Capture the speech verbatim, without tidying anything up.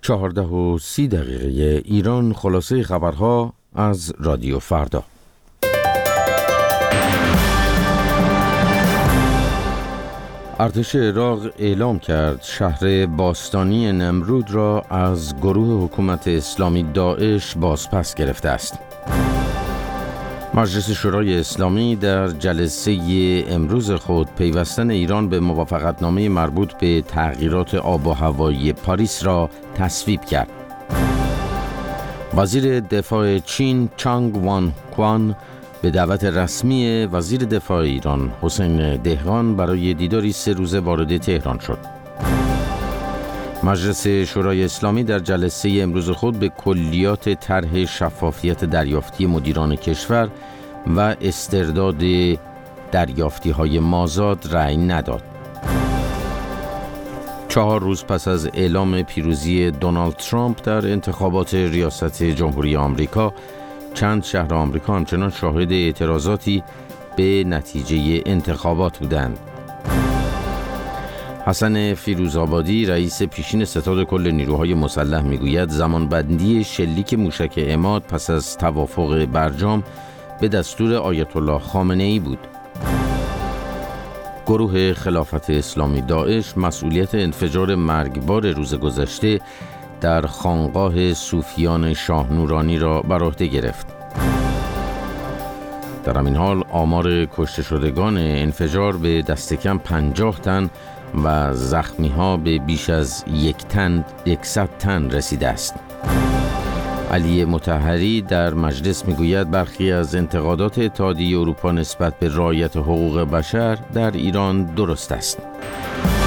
چهارده و سی دقیقه ایران. خلاصه خبرها از رادیو فردا. ارتش عراق اعلام کرد شهر باستانی نمرود را از گروه حکومت اسلامی داعش بازپس گرفته است. مجلس شورای اسلامی در جلسه امروز خود پیوستن ایران به موافقتنامه مربوط به تغییرات آب و هوایی پاریس را تصویب کرد. وزیر دفاع چین چانگ وان کوان به دعوت رسمی وزیر دفاع ایران حسین دهقان برای دیداری سه روزه وارد تهران شد. مجلس شورای اسلامی در جلسه امروز خود به کلیات طرح شفافیت دریافتی مدیران کشور و استرداد دریافتی‌های مازاد رأی نداد. چهار روز پس از اعلام پیروزی دونالد ترامپ در انتخابات ریاست جمهوری آمریکا، چند شهر آمریکا همچنان شاهد اعتراضاتی به نتیجه انتخابات بودند. حسن فیروزآبادی رئیس پیشین ستاد کل نیروهای مسلح میگوید زمانبندی شلیک موشک عماد پس از توافق برجام به دستور آیت الله خامنه‌ای بود. گروه خلافت اسلامی داعش مسئولیت انفجار مرگبار روز گذشته در خانقاه صوفیان شاه نورانی را بر عهده گرفت. در همین حال آمار کشته شدگان انفجار به دست کم پنجاه تن و زخمی ها به بیش از یک تن یکصد تن رسیده است. علی مطهری در مجلس میگوید برخی از انتقادات اتحادیه اروپا نسبت به رعایت حقوق بشر در ایران درست است.